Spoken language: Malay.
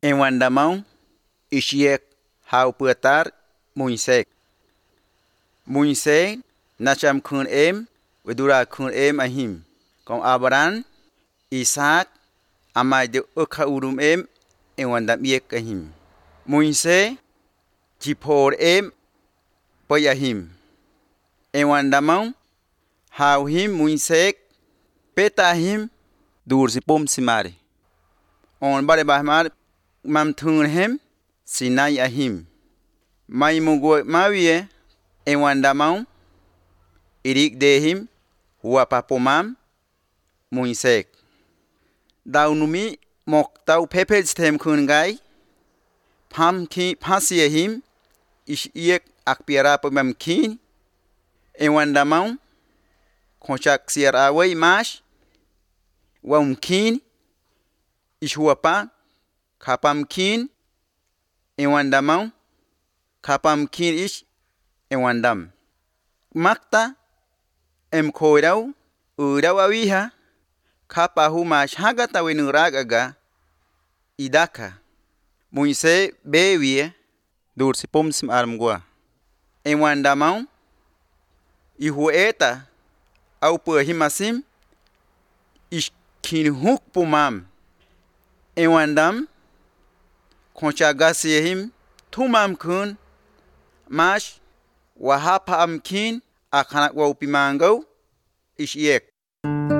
Em wandamão, Ishiek, hau puetar, Moisés. Moisés, nacham kun wedura kun ahim. Com Abraham, Isaac, amai de ukha urum em wandam yek ahim. Moisés, jipor poyahim. Em wandamão, hau him Moisés, petahim, dur si pom simari. On bare bahmar, mam thun hem, sinai ahim. Mai mugo mawie, em wandamão, irik dehim, hua papomam, Moisés. Dau numi, mok tau pepel stem kun gai, pam ki pasiahim, ish iek akpiara pemam kin, em wandamão, konchak siar away mash, kin, ish huapa, kapam kin, em wandamão, kapam kin ish, em wandam. Makta, em koirau, urau awiha, kapahu mash hagata wenuragaga, idaka. Moisés bewie, dur si pom sim armgua. Em wandamão, ihueta, au himasim, ish kin huk pumam. Em wandam, konchagasiehim, tumam kun, mash, wahapa kin, akanak waupimango, ish yek.